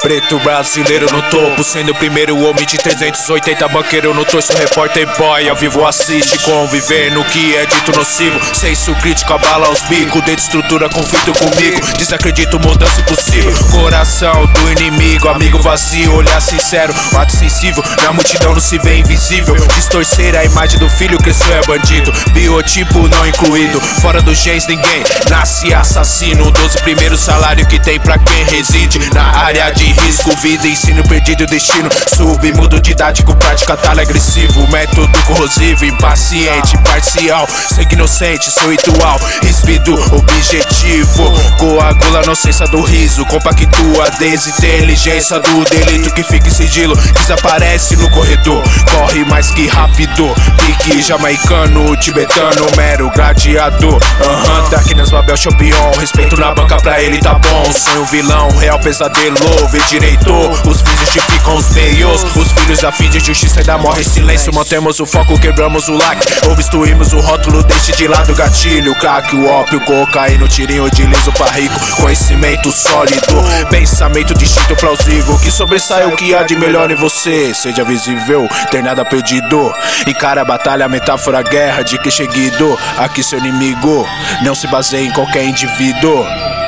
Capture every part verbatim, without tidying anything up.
Preto brasileiro no topo, sendo o primeiro homem de trezentos e oitenta banqueiro no torso, repórter boy ao vivo assiste, conviver no que é dito nocivo, senso crítico abala os bicos, de estrutura conflito comigo, desacredito mudança impossível, coração do inimigo, amigo vazio, olhar sincero, ato sensível, na multidão não se vê invisível, distorcer a imagem do filho, cresceu é bandido, biotipo não incluído, fora do genes ninguém nasce assassino, doze primeiro salário que tem pra quem reside na área de risco, vida, ensino perdido, destino submundo, didático, prática, talho agressivo, método corrosivo, impaciente, parcial, sangue inocente, seu ritual, ríspido, objetivo, coagula a inocência do riso, compactua a desinteligência do delito que fica em sigilo, desaparece no corredor, corre mais que rápido, pique jamaicano, tibetano, mero gladiador, aham, uh-huh, Darkness, Babel, Champion, respeito na banca pra ele tá bom, sonho vilão, real pesadelo, vê direito, os fins justificam os meios, os filhos a fim de justiça ainda morrem em silêncio, mantemos o foco, quebramos o lac, obstruímos o rótulo, deixe de lado o gatilho, crack, o ópio, cocaína, tirinho de liso pra rico, conhecimento sólido, pensamento distinto plausível, que sobressai o que há de melhor em você, seja visível, ter nada perdido, encara a batalha, metáfora, guerra, de que seguido, aqui seu inimigo, não se baseia em qualquer indivíduo,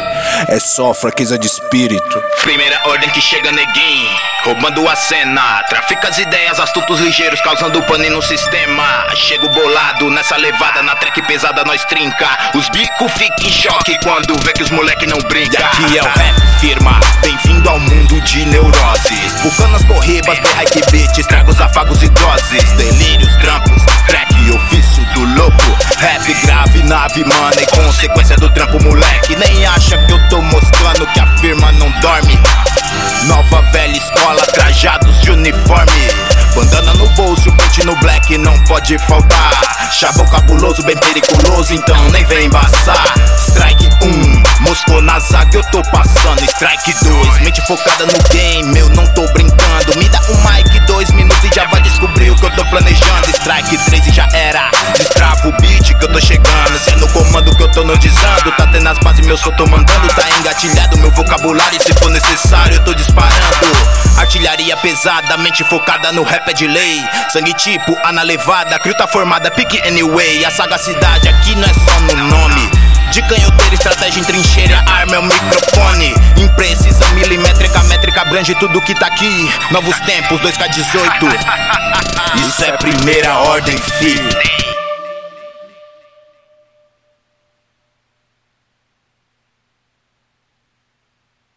é só fraqueza de espírito. Primeira ordem que chega neguinho, roubando a cena, trafica as ideias, astutos ligeiros, causando pane no sistema. Chego bolado nessa levada, na track pesada nós trinca, os bicos ficam em choque quando vê que os moleque não brinca. E aqui é o rap firma, bem-vindo ao mundo de neuroses, bucanas, corribas, berra que beat, estragos, afagos e doses, delírios, trampos, track, ofício do louco, rap grave, nave, mana e consequência do trampo, moleque. Nem acha que eu tô mostrando que a firma não dorme. Nova velha escola, trajados de uniforme, bandana no bolso, pente no black, não pode faltar. Chabão cabuloso, bem periculoso, então nem vem embaçar. Strike um, moscou na zaga, eu tô passando. Strike dois, mente focada no game, eu não tô brincando. Me dá um mic, dois minutos e já vai descobrir o que eu tô planejando. Strike três e já era, destrava o beat que eu tô chegando. Se é no comando que eu tô nodizando, tá tendo as bases, meu som tô mandando. Tá engatilhado meu vocabulário e se for necessário eu tô disparando. Artilharia pesada, mente focada no rap é de lei. Sangue tipo, A na levada, crio tá formada, pique anyway. A sagacidade aqui não é só no nome, de canhoteiro, estratégia em trincheira, arma é o microfone. Imprecisa, milimétrica, métrica, abrange tudo que tá aqui. Novos tempos, dois K dezoito. Isso é primeira ordem, filho.